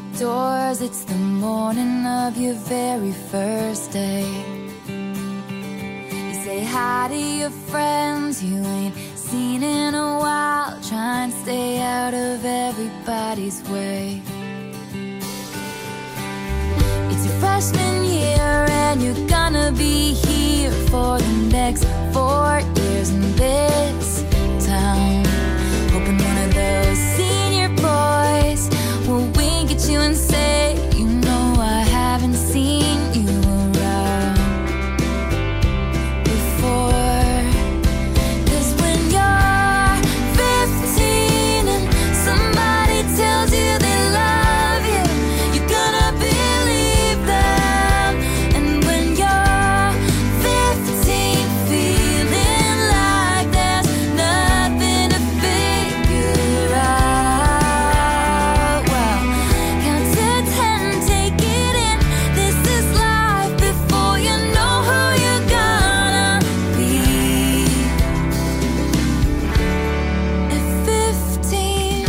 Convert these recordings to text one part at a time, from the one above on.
doors, it's the morning of your very first day. You say hi to your friends you ain't seen in a while, try and stay out of everybody's way. It's your freshman year and you're gonna be here for the next 4 years in this town, hoping one of those senior boys will wink at you and say, you know I haven't seen you around before. 'Cause when you're 15 and somebody tells you they love you, you're gonna believe them. And when you're 15, feeling like there's nothing to figure out, well, count to 10, take it in. This is life before you know who you're gonna be. At 15,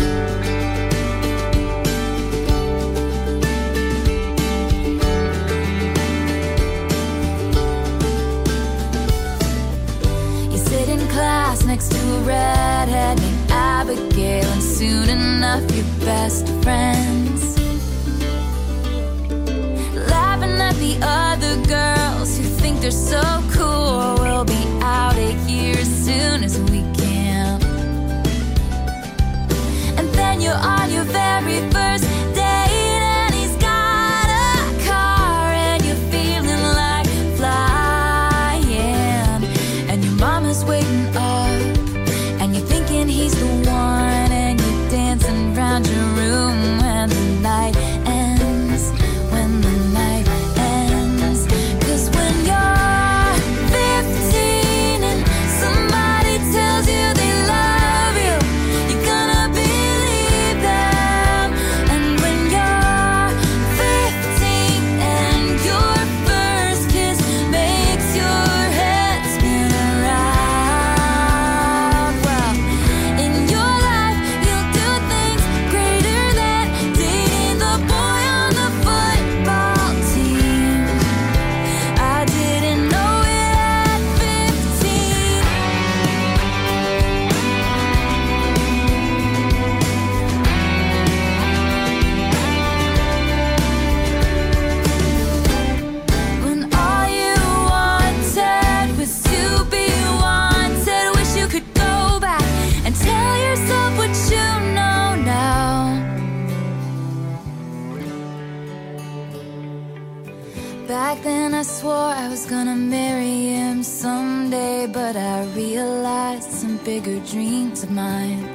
you sit in class next to a redhead named Abigail, and soon enough you're best friends, laughing at the other girls who think they're so cool. We'll be out of here as soon as we can. And then you're on your very first date and he's got a car and you're feeling like flying. And your mama's waiting up and you're thinking he's the one, and you're dancing around your room when the night ends, when the night ends. 'Cause when you're 15 and somebody tells you they love you, you're gonna believe them. And when you're 15 and your first kiss makes your head spin around, well, in your life you'll do things greater than dating the boy on the football team. I didn't know it at 15. When all you wanted was to be wanted, wish you could go back and tell yourself what you know now. Back then I swore I was gonna marry him someday, but I realized some bigger dreams of mine.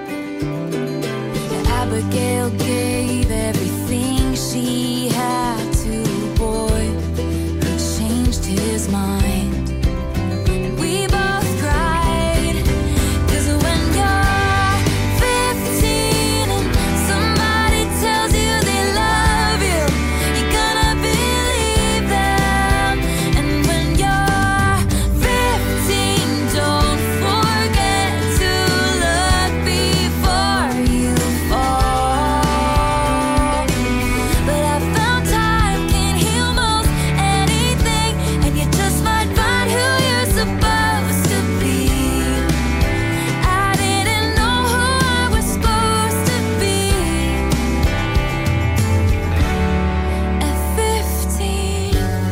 Abigail gave everything she had to a boy who changed his mind. And we both cried, 'cause when you're 15 and somebody tells you they love you, you're gonna believe them. And when you're 15, don't forget to look before you fall. But I found time can heal most anything, and you just might find who you're supposed to be. I didn't know who I was supposed to be at 15.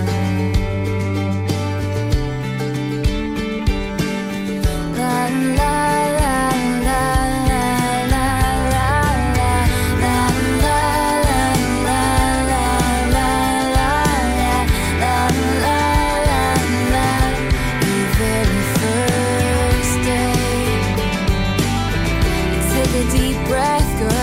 La la la la la la la la la la la la. Your very first day. Take a deep breath, girl.